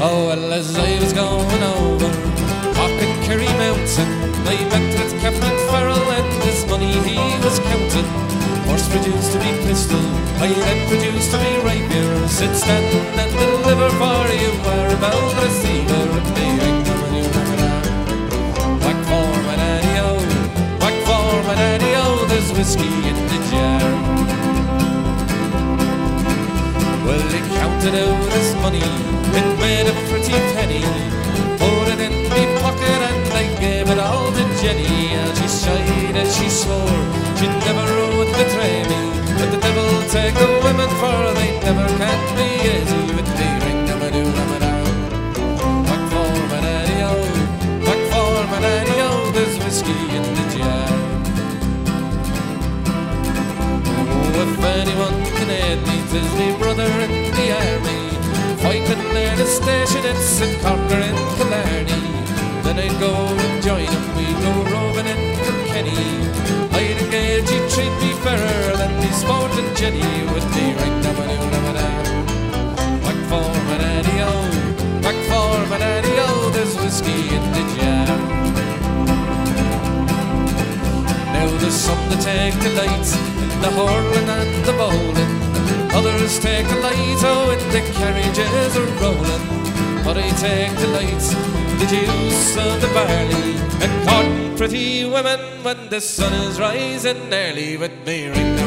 Oh, well, as I was going over Cork and Kerry Mountain, I met with Captain Farrell, and his money he was counting. Horse produced to be pistol, I then produced to be rapier. Sit, stand and deliver for you, were about the receiver at the whack for my daddy-o, whack for my daddy-o, there's whiskey in the jar. Well, he counted out his money, it made a pretty penny. Put it in me pocket and I gave it all to Jenny. And she shied and she swore she'd never would betray me. But the devil take the women, for they never can be easy with me. Ring them a do them a down. Back for my daddy-o, back for my daddy-o, there's whiskey in the jar. Oh, if anyone can aid me, 'tis me brother in the army, fighting near the station at St. Cork or in Killarney. Then I'd go and join him, we'd go roving in Kilkenny. I'd engage, he'd treat me fairer than me sporting Jenny. With me ring them a do them a da. Back for my daddy-o, back for my daddy-o, there's whiskey in the jar. Now there's some that take delight in the hurling and the bowling. Others take a light, oh, in the carriages are rolling. But I take delight in the juice of the barley, and court pretty women when the sun is rising early. With me ring